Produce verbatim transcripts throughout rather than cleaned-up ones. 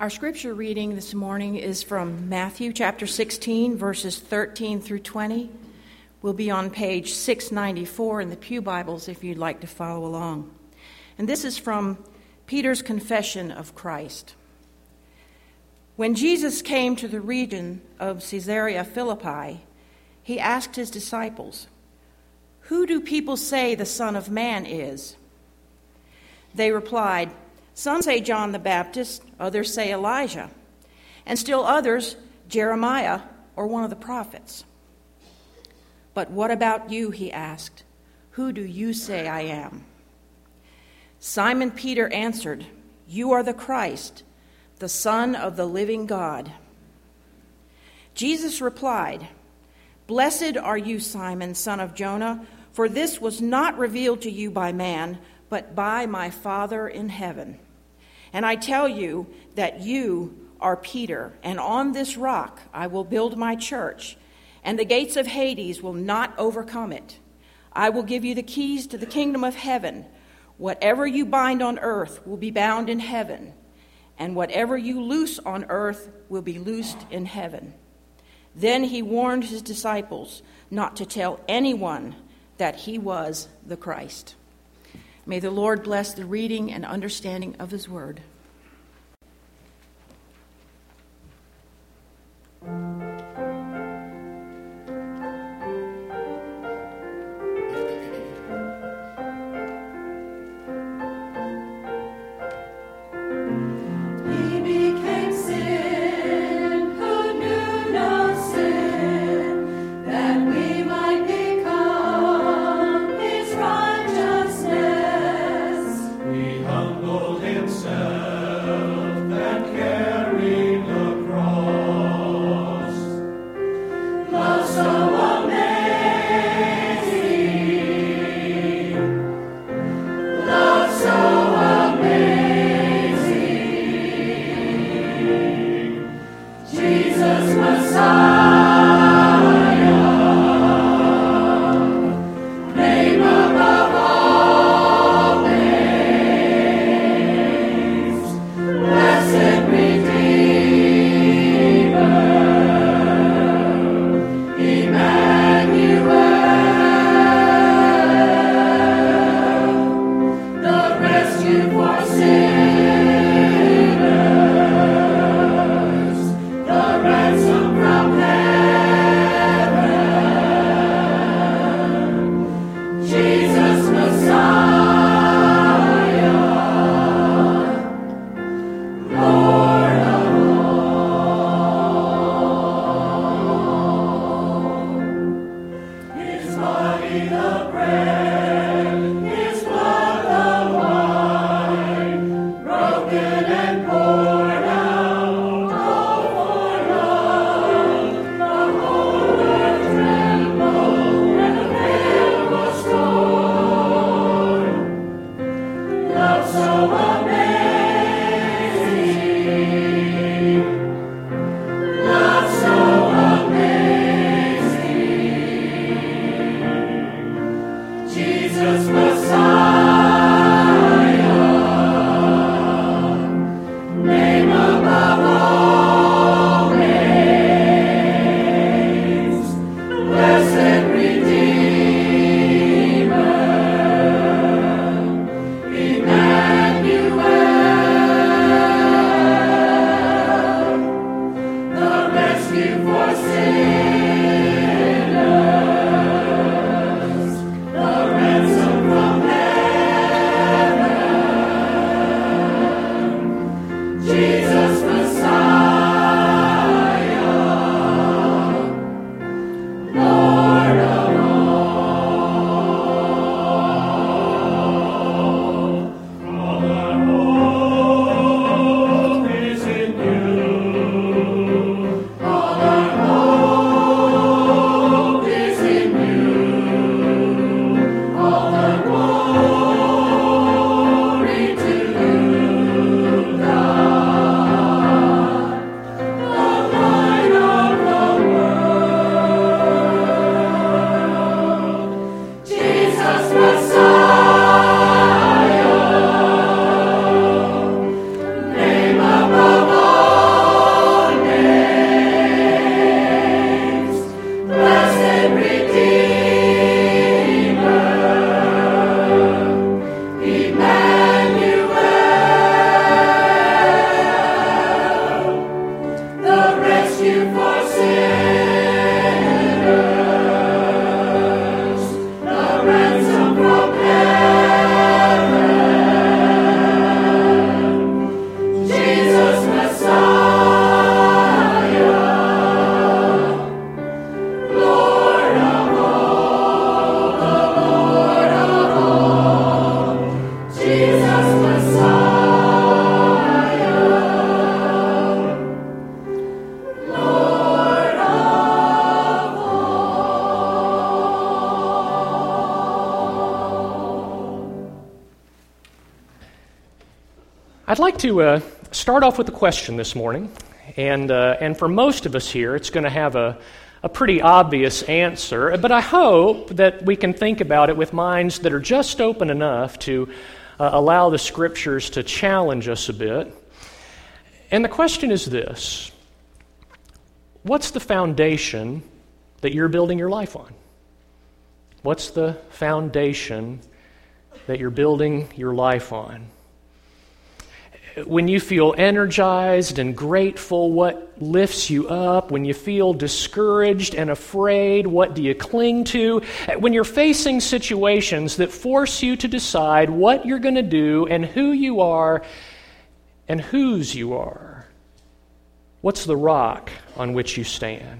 Our scripture reading this morning is from Matthew chapter sixteen, verses thirteen through twenty. We'll be on page six ninety-four in the Pew Bibles if you'd like to follow along. And this is from Peter's confession of Christ. When Jesus came to the region of Caesarea Philippi, he asked his disciples, "Who do people say the Son of Man is?" They replied, "Some say John the Baptist, others say Elijah, and still others, Jeremiah or one of the prophets." "But what about you?" he asked. "Who do you say I am?" Simon Peter answered, "You are the Christ, the Son of the living God." Jesus replied, "Blessed are you, Simon, son of Jonah, for this was not revealed to you by man, but by my Father in heaven. And I tell you that you are Peter, and on this rock I will build my church, and the gates of Hades will not overcome it. I will give you the keys to the kingdom of heaven. Whatever you bind on earth will be bound in heaven, and whatever you loose on earth will be loosed in heaven." Then he warned his disciples not to tell anyone that he was the Christ. May the Lord bless the reading and understanding of his word. He humbled himself. I'd like to uh, start off with a question this morning, and uh, and for most of us here, it's going to have a, a pretty obvious answer, but I hope that we can think about it with minds that are just open enough to uh, allow the Scriptures to challenge us a bit. And the question is this: what's the foundation that you're building your life on? What's the foundation that you're building your life on? When you feel energized and grateful, what lifts you up? When you feel discouraged and afraid, what do you cling to? When you're facing situations that force you to decide what you're going to do and who you are and whose you are, what's the rock on which you stand?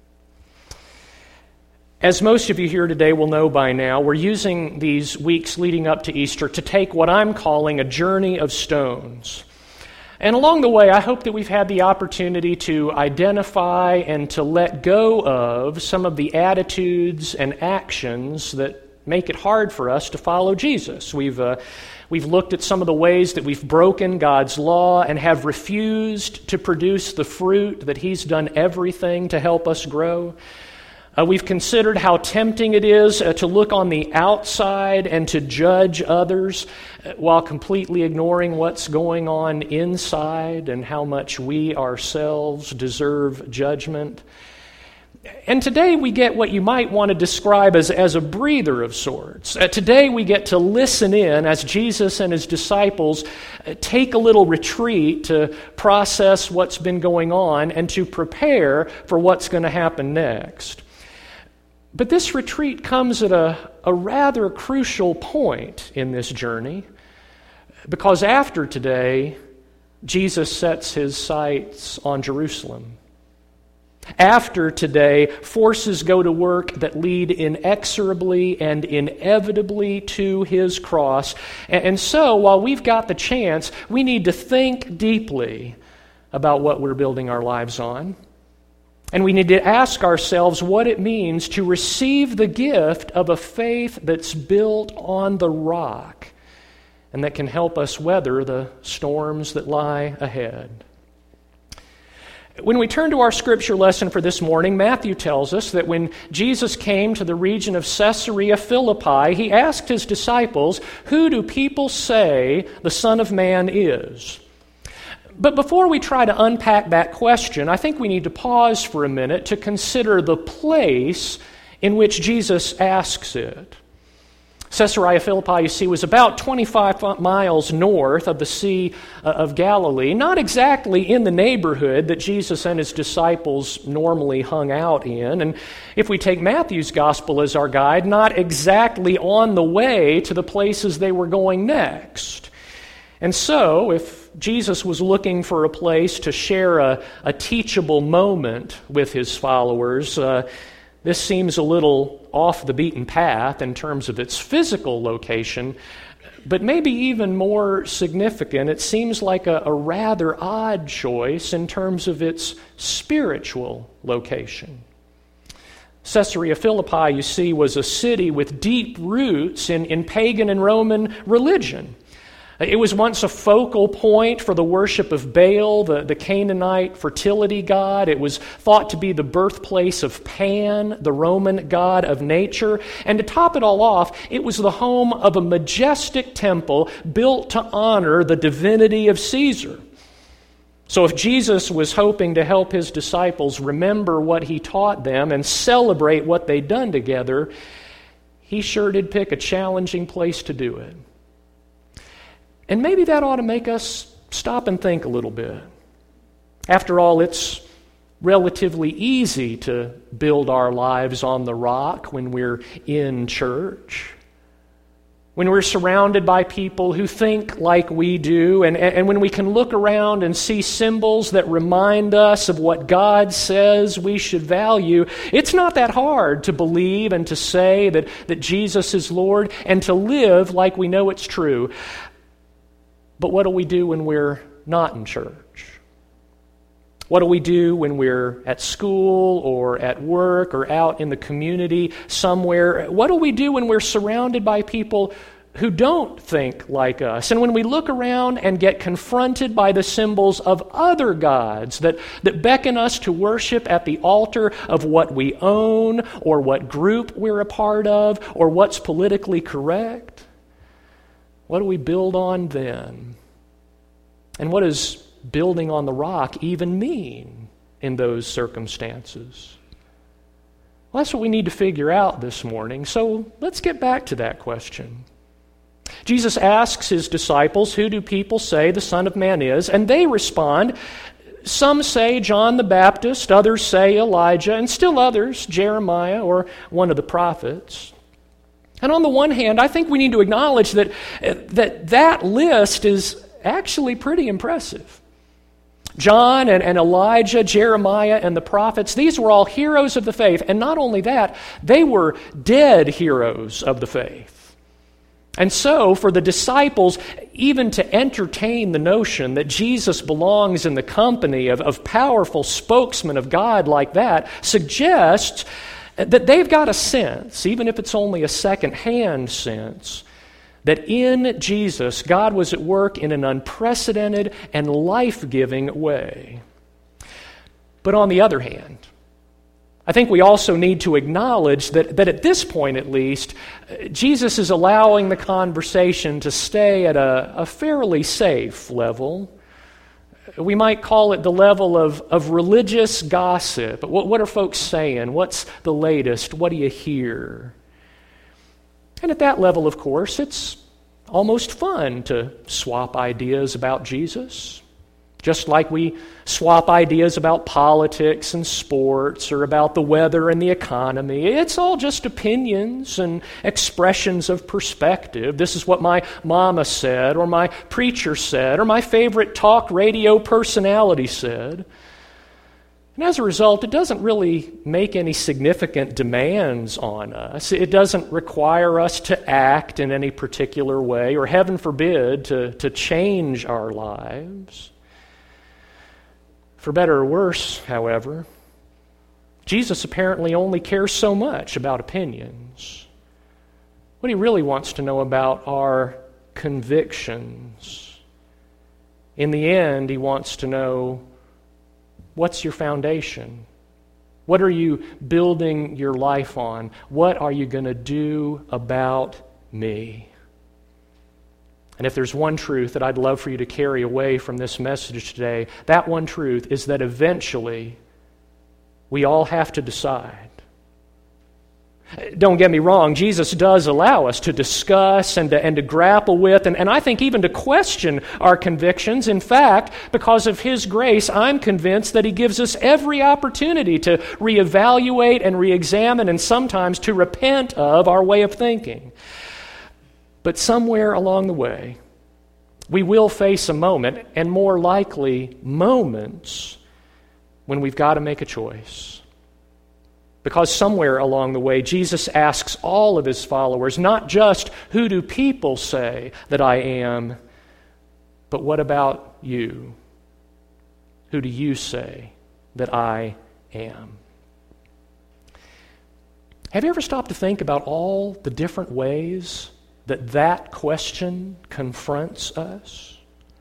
As most of you here today will know by now, we're using these weeks leading up to Easter to take what I'm calling a journey of stones. And along the way, I hope that we've had the opportunity to identify and to let go of some of the attitudes and actions that make it hard for us to follow Jesus. We've uh, we've looked at some of the ways that we've broken God's law and have refused to produce the fruit that He's done everything to help us grow. Uh, we've considered how tempting it is uh, to look on the outside and to judge others uh, while completely ignoring what's going on inside and how much we ourselves deserve judgment. And today we get what you might want to describe as, as a breather of sorts. Uh, today we get to listen in as Jesus and His disciples uh, take a little retreat to process what's been going on and to prepare for what's going to happen next. But this retreat comes at a, a rather crucial point in this journey, because after today, Jesus sets His sights on Jerusalem. After today, forces go to work that lead inexorably and inevitably to His cross. And, and so, while we've got the chance, we need to think deeply about what we're building our lives on. And we need to ask ourselves what it means to receive the gift of a faith that's built on the rock and that can help us weather the storms that lie ahead. When we turn to our scripture lesson for this morning, Matthew tells us that when Jesus came to the region of Caesarea Philippi, He asked His disciples, "Who do people say the Son of Man is?" But before we try to unpack that question, I think we need to pause for a minute to consider the place in which Jesus asks it. Caesarea Philippi, you see, was about twenty-five miles north of the Sea of Galilee, not exactly in the neighborhood that Jesus and His disciples normally hung out in. And if we take Matthew's gospel as our guide, not exactly on the way to the places they were going next. And so, if Jesus was looking for a place to share a, a teachable moment with His followers, uh, this seems a little off the beaten path in terms of its physical location, but maybe even more significant, it seems like a, a rather odd choice in terms of its spiritual location. Caesarea Philippi, you see, was a city with deep roots in, in pagan and Roman religion. It was once a focal point for the worship of Baal, the, the Canaanite fertility god. It was thought to be the birthplace of Pan, the Roman god of nature. And to top it all off, it was the home of a majestic temple built to honor the divinity of Caesar. So if Jesus was hoping to help His disciples remember what He taught them and celebrate what they'd done together, He sure did pick a challenging place to do it. And maybe that ought to make us stop and think a little bit. After all, it's relatively easy to build our lives on the rock when we're in church, when we're surrounded by people who think like we do, and, and when we can look around and see symbols that remind us of what God says we should value. It's not that hard to believe and to say that, that Jesus is Lord and to live like we know it's true. But what do we do when we're not in church? What do we do when we're at school or at work or out in the community somewhere? What do we do when we're surrounded by people who don't think like us. And when we look around and get confronted by the symbols of other gods that, that beckon us to worship at the altar of what we own or what group we're a part of or what's politically correct, what do we build on then? And what does building on the rock even mean in those circumstances? Well, that's what we need to figure out this morning. So let's get back to that question. Jesus asks his disciples, "Who do people say the Son of Man is?" And they respond, some say John the Baptist, others say Elijah, and still others, Jeremiah or one of the prophets. And on the one hand, I think we need to acknowledge that that, that list is actually pretty impressive. John and, and Elijah, Jeremiah and the prophets, these were all heroes of the faith. And not only that, they were dead heroes of the faith. And so, for the disciples, even to entertain the notion that Jesus belongs in the company of, of powerful spokesmen of God like that suggests that they've got a sense, even if it's only a second-hand sense, that in Jesus, God was at work in an unprecedented and life-giving way. But on the other hand, I think we also need to acknowledge that, that at this point at least, Jesus is allowing the conversation to stay at a, a fairly safe level. We might call it the level of, of religious gossip. What, what are folks saying? What's the latest? What do you hear? And at that level, of course, it's almost fun to swap ideas about Jesus. Just like we swap ideas about politics and sports or about the weather and the economy. It's all just opinions and expressions of perspective. This is what my mama said, or my preacher said, or my favorite talk radio personality said. And as a result, it doesn't really make any significant demands on us. It doesn't require us to act in any particular way, or heaven forbid, to, to change our lives. For better or worse, however, Jesus apparently only cares so much about opinions. What he really wants to know about are convictions. In the end, he wants to know, what's your foundation? What are you building your life on? What are you going to do about me? And if there's one truth that I'd love for you to carry away from this message today, that one truth is that eventually we all have to decide. Don't get me wrong, Jesus does allow us to discuss and to, and to grapple with, and, and I think even to question our convictions. In fact, because of His grace, I'm convinced that He gives us every opportunity to reevaluate and reexamine and sometimes to repent of our way of thinking. But somewhere along the way, we will face a moment, and more likely moments, when we've got to make a choice. Because somewhere along the way, Jesus asks all of His followers, not just, who do people say that I am, but what about you? Who do you say that I am? Have you ever stopped to think about all the different ways that that question confronts us?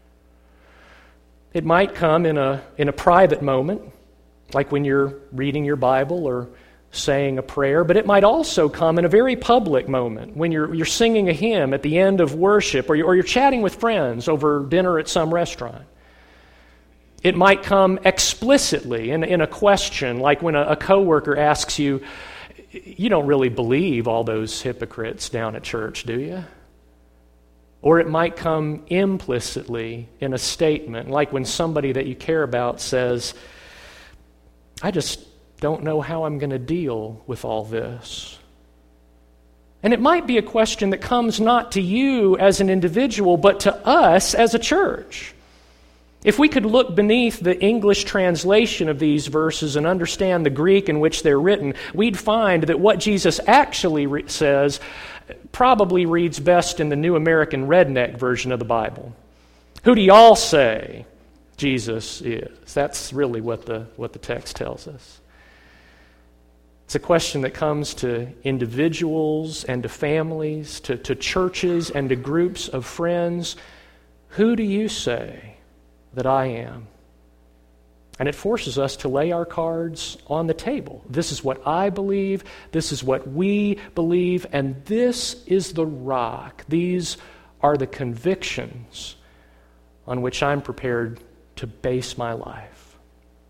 It might come in a in a private moment, like when you're reading your Bible or saying a prayer, but it might also come in a very public moment, when you're you're singing a hymn at the end of worship, or you're, or you're chatting with friends over dinner at some restaurant. It might come explicitly in, in a question, like when a, a coworker asks you, you don't really believe all those hypocrites down at church, do you? Or it might come implicitly in a statement, like when somebody that you care about says, I just don't know how I'm going to deal with all this. And it might be a question that comes not to you as an individual, but to us as a church. If we could look beneath the English translation of these verses and understand the Greek in which they're written, we'd find that what Jesus actually re- says probably reads best in the New American Redneck version of the Bible. Who do y'all say Jesus is? That's really what the, what the text tells us. It's a question that comes to individuals and to families, to, to churches and to groups of friends. Who do you say that I am? And it forces us to lay our cards on the table. This is what I believe, this is what we believe, and this is the rock. These are the convictions on which I'm prepared to base my life.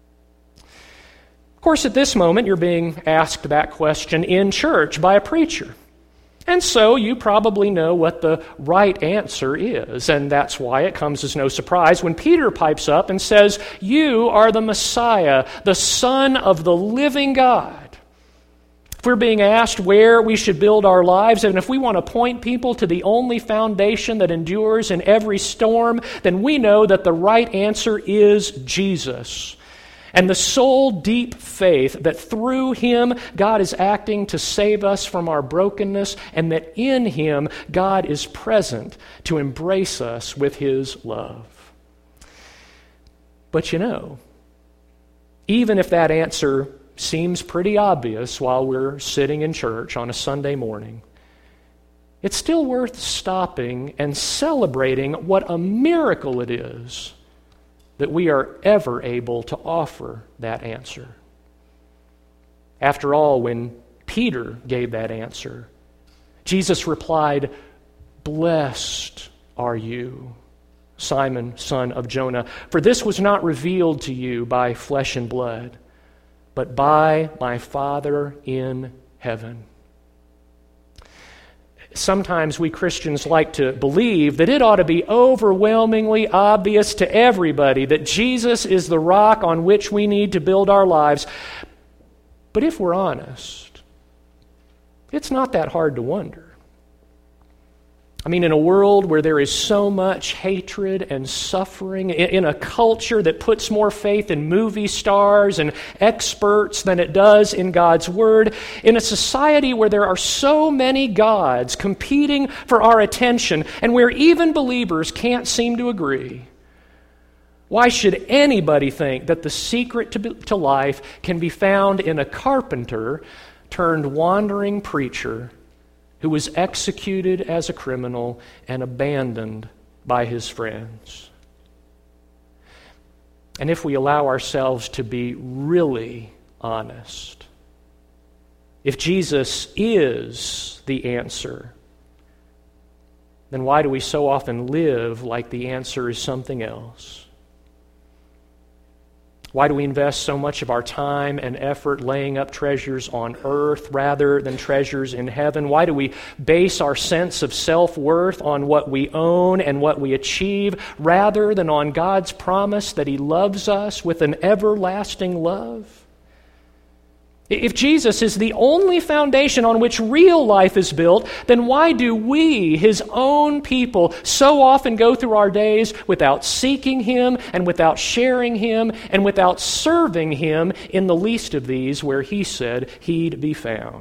Of course, at this moment, you're being asked that question in church by a preacher. And so you probably know what the right answer is, and that's why it comes as no surprise when Peter pipes up and says, "You are the Messiah, the Son of the living God." If we're being asked where we should build our lives, and if we want to point people to the only foundation that endures in every storm, then we know that the right answer is Jesus. And the soul deep faith that through Him God is acting to save us from our brokenness, and that in Him God is present to embrace us with His love. But you know, even if that answer seems pretty obvious while we're sitting in church on a Sunday morning, it's still worth stopping and celebrating what a miracle it is that we are ever able to offer that answer. After all, when Peter gave that answer, Jesus replied, "Blessed are you, Simon, son of Jonah, for this was not revealed to you by flesh and blood, but by my Father in heaven." Sometimes we Christians like to believe that it ought to be overwhelmingly obvious to everybody that Jesus is the rock on which we need to build our lives. But if we're honest, it's not that hard to wonder. I mean, in a world where there is so much hatred and suffering, in a culture that puts more faith in movie stars and experts than it does in God's Word, in a society where there are so many gods competing for our attention, and where even believers can't seem to agree, why should anybody think that the secret to, to life can be found in a carpenter turned wandering preacher who was executed as a criminal and abandoned by his friends? And if we allow ourselves to be really honest, if Jesus is the answer, then why do we so often live like the answer is something else? Why do we invest so much of our time and effort laying up treasures on earth rather than treasures in heaven? Why do we base our sense of self-worth on what we own and what we achieve rather than on God's promise that He loves us with an everlasting love? If Jesus is the only foundation on which real life is built, then why do we, His own people, so often go through our days without seeking Him and without sharing Him and without serving Him in the least of these where He said He'd be found?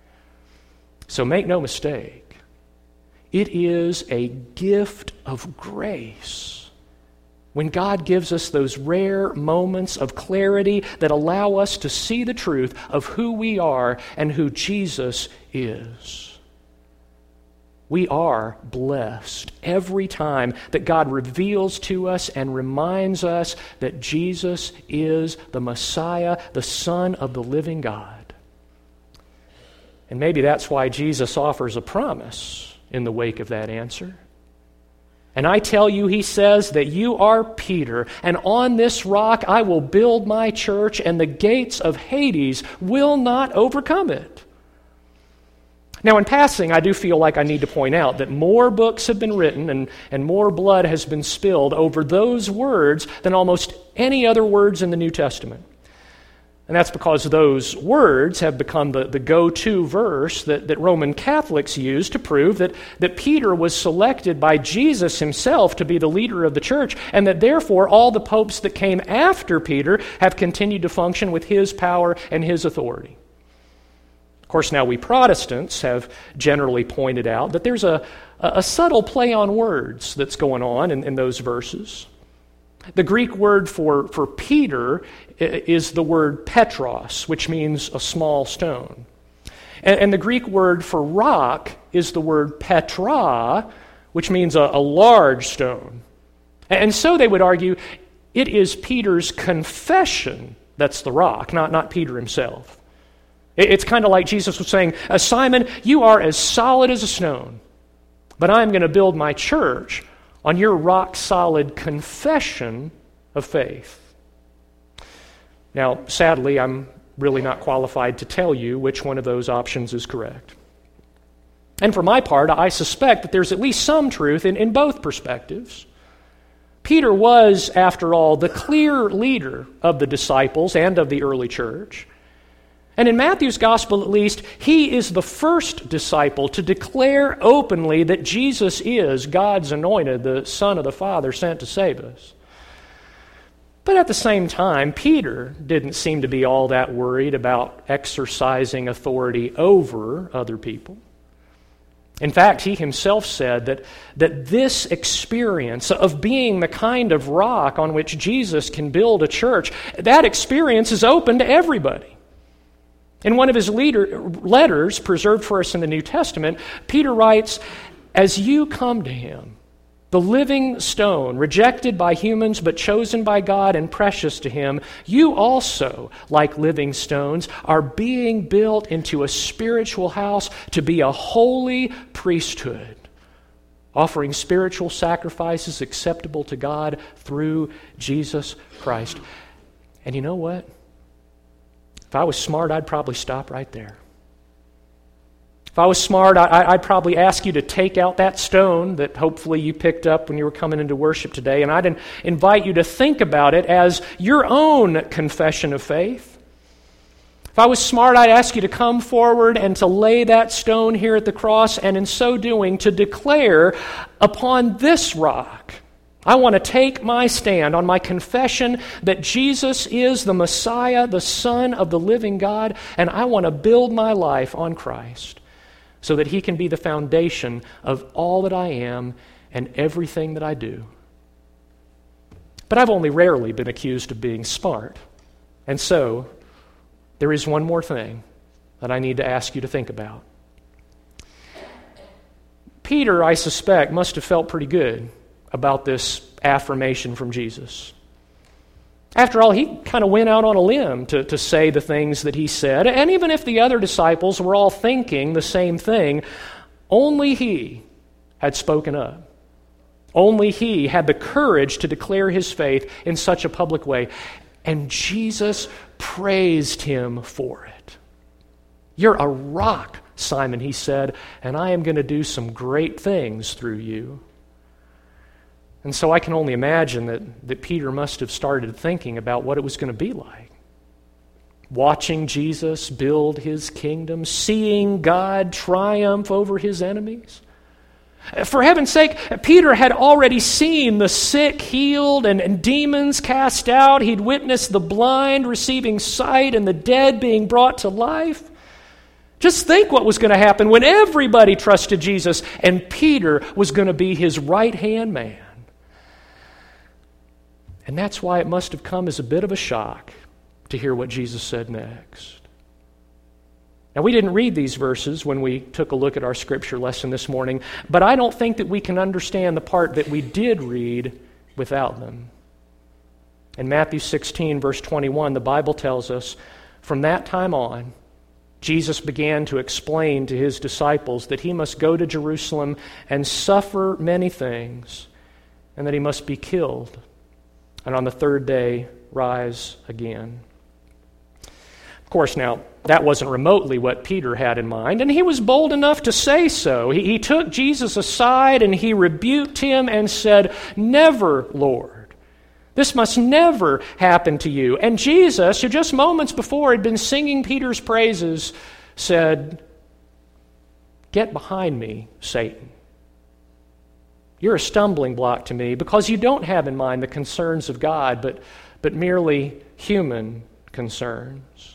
So make no mistake, it is a gift of grace when God gives us those rare moments of clarity that allow us to see the truth of who we are and who Jesus is. We are blessed every time that God reveals to us and reminds us that Jesus is the Messiah, the Son of the living God. And maybe that's why Jesus offers a promise in the wake of that answer. "And I tell you," He says, "that you are Peter, and on this rock I will build my church, and the gates of Hades will not overcome it." Now, in passing, I do feel like I need to point out that more books have been written and, and more blood has been spilled over those words than almost any other words in the New Testament. And that's because those words have become the, the go-to verse that, that Roman Catholics use to prove that, that Peter was selected by Jesus Himself to be the leader of the church, and that therefore all the popes that came after Peter have continued to function with his power and his authority. Of course, now we Protestants have generally pointed out that there's a, a subtle play on words that's going on in, in those verses. The Greek word for, for Peter is the word Petros, which means a small stone. And, and the Greek word for rock is the word Petra, which means a, a large stone. And so they would argue it is Peter's confession that's the rock, not, not Peter himself. It, it's kind of like Jesus was saying, Simon, you are as solid as a stone, but I'm going to build my church on your rock-solid confession of faith. Now, sadly, I'm really not qualified to tell you which one of those options is correct. And for my part, I suspect that there's at least some truth in, in both perspectives. Peter was, after all, the clear leader of the disciples and of the early church. And in Matthew's gospel, at least, he is the first disciple to declare openly that Jesus is God's anointed, the Son of the Father, sent to save us. But at the same time, Peter didn't seem to be all that worried about exercising authority over other people. In fact, he himself said that, that this experience of being the kind of rock on which Jesus can build a church, that experience is open to everybody. In one of his leader, letters preserved for us in the New Testament, Peter writes, "As you come to him, the living stone, rejected by humans but chosen by God and precious to him, you also, like living stones, are being built into a spiritual house to be a holy priesthood, offering spiritual sacrifices acceptable to God through Jesus Christ." And you know what? If I was smart, I'd probably stop right there. If I was smart, I, I'd probably ask you to take out that stone that hopefully you picked up when you were coming into worship today, and I'd invite you to think about it as your own confession of faith. If I was smart, I'd ask you to come forward and to lay that stone here at the cross, and in so doing, to declare, upon this rock, I want to take my stand on my confession that Jesus is the Messiah, the Son of the living God, and I want to build my life on Christ so that he can be the foundation of all that I am and everything that I do. But I've only rarely been accused of being smart, and so there is one more thing that I need to ask you to think about. Peter, I suspect, must have felt pretty good about this affirmation from Jesus. After all, he kind of went out on a limb to, to say the things that he said, and even if the other disciples were all thinking the same thing, only he had spoken up. Only he had the courage to declare his faith in such a public way, and Jesus praised him for it. "You're a rock, Simon," he said, "and I am going to do some great things through you." And so I can only imagine that, that Peter must have started thinking about what it was going to be like. Watching Jesus build his kingdom, seeing God triumph over his enemies. For heaven's sake, Peter had already seen the sick healed and, and demons cast out. He'd witnessed the blind receiving sight and the dead being brought to life. Just think what was going to happen when everybody trusted Jesus and Peter was going to be his right-hand man. And that's why it must have come as a bit of a shock to hear what Jesus said next. Now, we didn't read these verses when we took a look at our scripture lesson this morning, but I don't think that we can understand the part that we did read without them. In Matthew sixteen, verse twenty-one, the Bible tells us, "From that time on, Jesus began to explain to his disciples that he must go to Jerusalem and suffer many things, and that he must be killed, and on the third day rise again." Of course, now, that wasn't remotely what Peter had in mind, and he was bold enough to say so. He, he took Jesus aside and he rebuked him and said, "Never, Lord. This must never happen to you." And Jesus, who just moments before had been singing Peter's praises, said, "Get behind me, Satan. You're a stumbling block to me because you don't have in mind the concerns of God, but, but merely human concerns."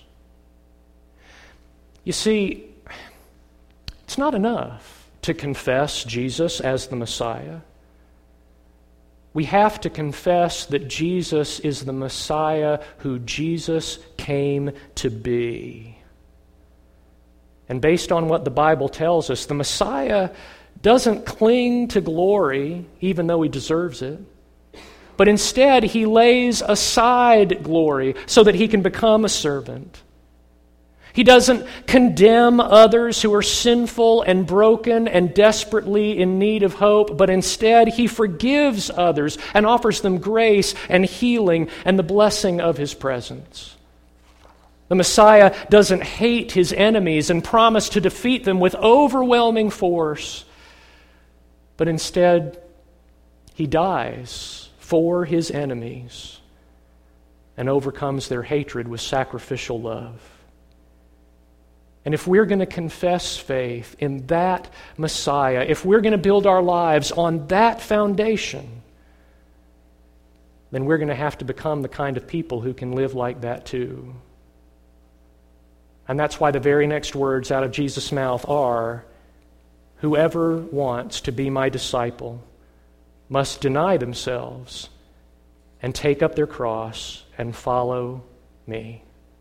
You see, it's not enough to confess Jesus as the Messiah. We have to confess that Jesus is the Messiah who Jesus came to be. And based on what the Bible tells us, the Messiah doesn't cling to glory even though he deserves it, but instead he lays aside glory so that he can become a servant. He doesn't condemn others who are sinful and broken and desperately in need of hope, but instead he forgives others and offers them grace and healing and the blessing of his presence. The Messiah doesn't hate his enemies and promise to defeat them with overwhelming force, but instead he dies for his enemies and overcomes their hatred with sacrificial love. And if we're going to confess faith in that Messiah, if we're going to build our lives on that foundation, then we're going to have to become the kind of people who can live like that too. And that's why the very next words out of Jesus' mouth are, "Whoever wants to be my disciple must deny themselves and take up their cross and follow me."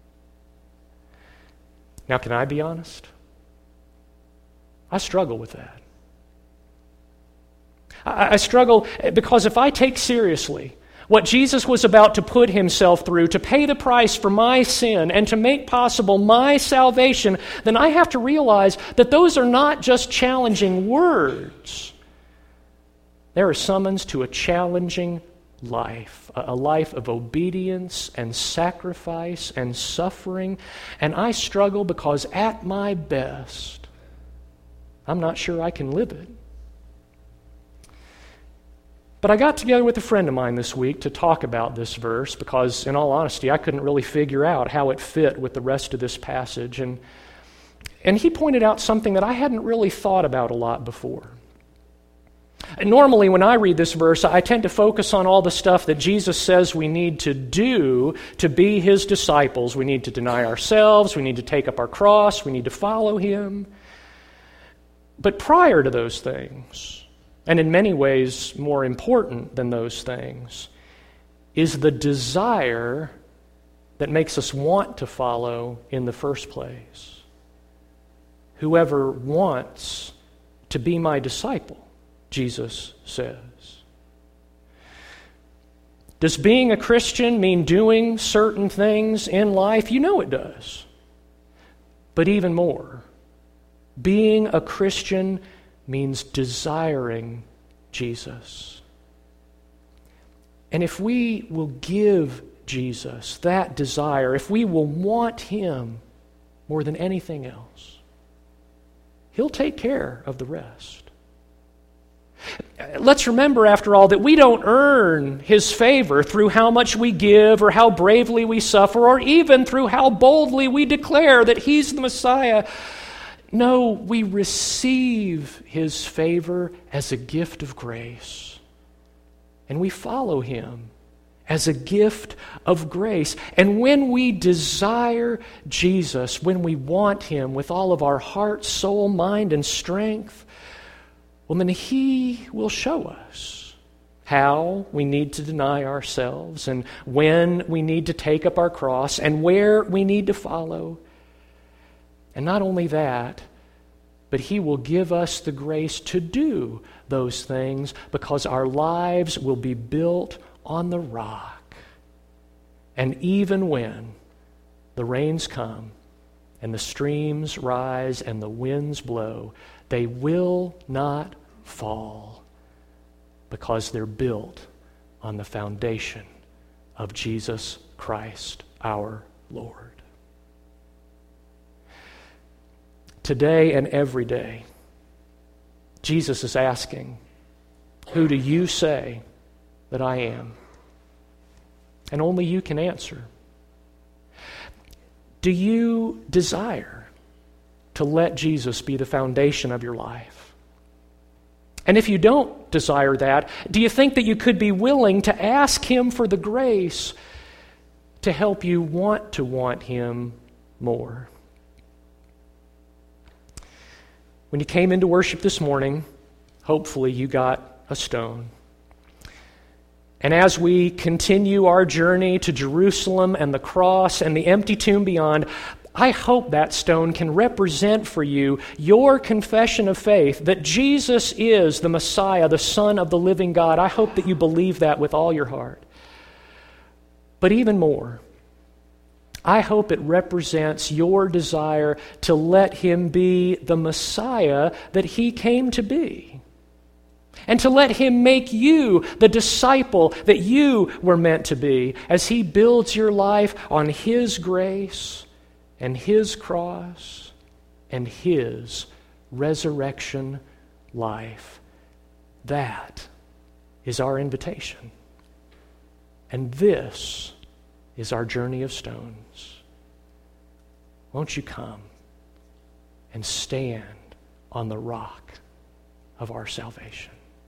Now, can I be honest? I struggle with that. I, I struggle because if I take seriously what Jesus was about to put himself through to pay the price for my sin and to make possible my salvation, then I have to realize that those are not just challenging words. They're a summons to a challenging life, a life of obedience and sacrifice and suffering. And I struggle because at my best, I'm not sure I can live it. But I got together with a friend of mine this week to talk about this verse because, in all honesty, I couldn't really figure out how it fit with the rest of this passage. And, and he pointed out something that I hadn't really thought about a lot before. Normally, when I read this verse, I tend to focus on all the stuff that Jesus says we need to do to be his disciples. We need to deny ourselves, we need to take up our cross, we need to follow him. But prior to those things, and in many ways more important than those things, is the desire that makes us want to follow in the first place. Whoever wants to be my disciple, Jesus says. Does being a Christian mean doing certain things in life? You know it does. But even more, being a Christian means desiring Jesus. And if we will give Jesus that desire, if we will want him more than anything else, he'll take care of the rest. Let's remember, after all, that we don't earn his favor through how much we give or how bravely we suffer or even through how boldly we declare that he's the Messiah. No, we receive his favor as a gift of grace. And we follow him as a gift of grace. And when we desire Jesus, when we want him with all of our heart, soul, mind, and strength, well, then he will show us how we need to deny ourselves and when we need to take up our cross and where we need to follow. And not only that, but he will give us the grace to do those things because our lives will be built on the rock. And even when the rains come and the streams rise and the winds blow, they will not fall because they're built on the foundation of Jesus Christ, our Lord. Today and every day, Jesus is asking, "Who do you say that I am?" And only you can answer. Do you desire to let Jesus be the foundation of your life? And if you don't desire that, do you think that you could be willing to ask him for the grace to help you want to want him more? When you came into worship this morning, hopefully you got a stone. And as we continue our journey to Jerusalem and the cross and the empty tomb beyond, I hope that stone can represent for you your confession of faith that Jesus is the Messiah, the Son of the living God. I hope that you believe that with all your heart. But even more, I hope it represents your desire to let Him be the Messiah that He came to be, and to let Him make you the disciple that you were meant to be as He builds your life on His grace and His cross and His resurrection life. That is our invitation. And this is our journey of stones. Won't you come and stand on the rock of our salvation?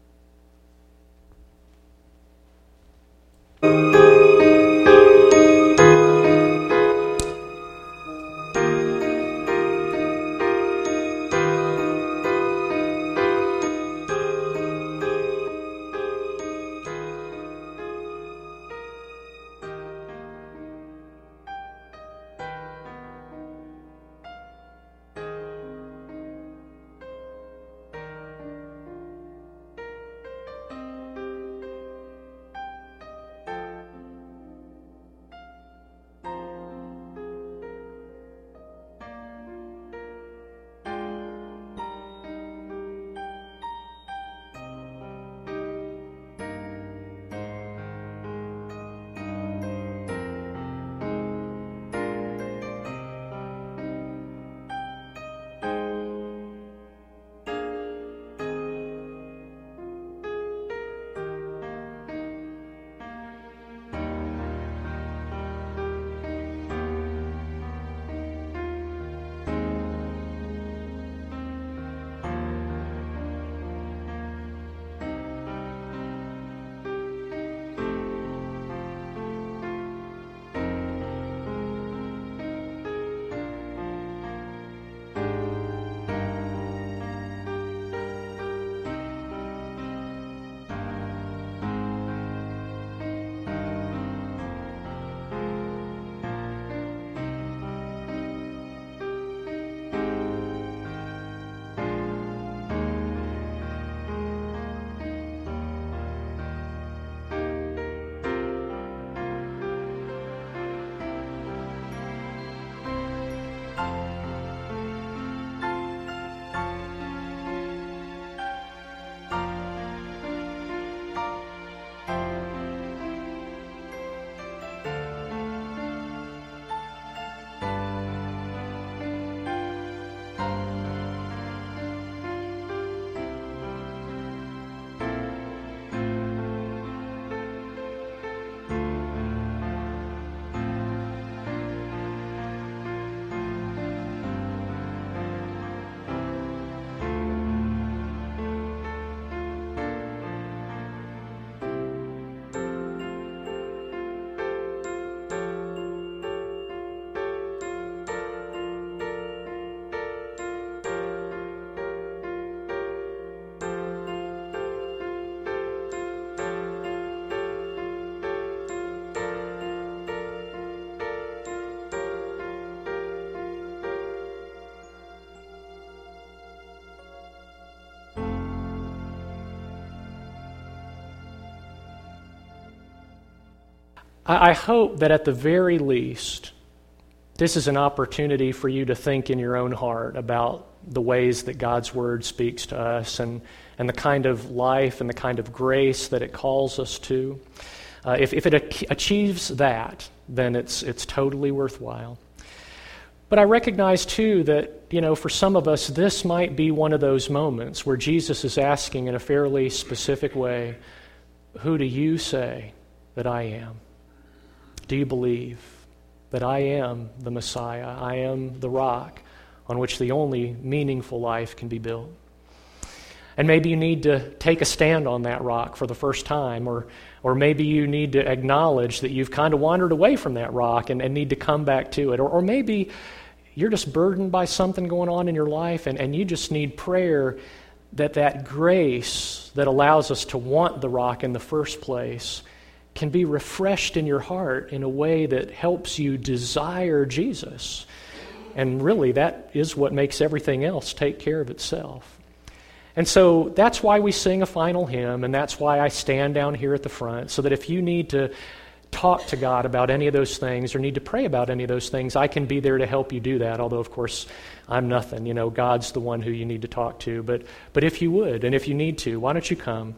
I hope that at the very least, this is an opportunity for you to think in your own heart about the ways that God's Word speaks to us and, and the kind of life and the kind of grace that it calls us to. Uh, if, if it a- achieves that, then it's it's totally worthwhile. But I recognize, too, that, you know, for some of us, this might be one of those moments where Jesus is asking in a fairly specific way, who do you say that I am? Do you believe that I am the Messiah? I am the rock on which the only meaningful life can be built. And maybe you need to take a stand on that rock for the first time, or or maybe you need to acknowledge that you've kind of wandered away from that rock and, and need to come back to it. Or, or maybe you're just burdened by something going on in your life and, and you just need prayer that that grace that allows us to want the rock in the first place can be refreshed in your heart in a way that helps you desire Jesus. And really, that is what makes everything else take care of itself. And so that's why we sing a final hymn, and that's why I stand down here at the front, so that if you need to talk to God about any of those things or need to pray about any of those things, I can be there to help you do that, although, of course, I'm nothing. You know, God's the one who you need to talk to. But, but if you would, and if you need to, why don't you come?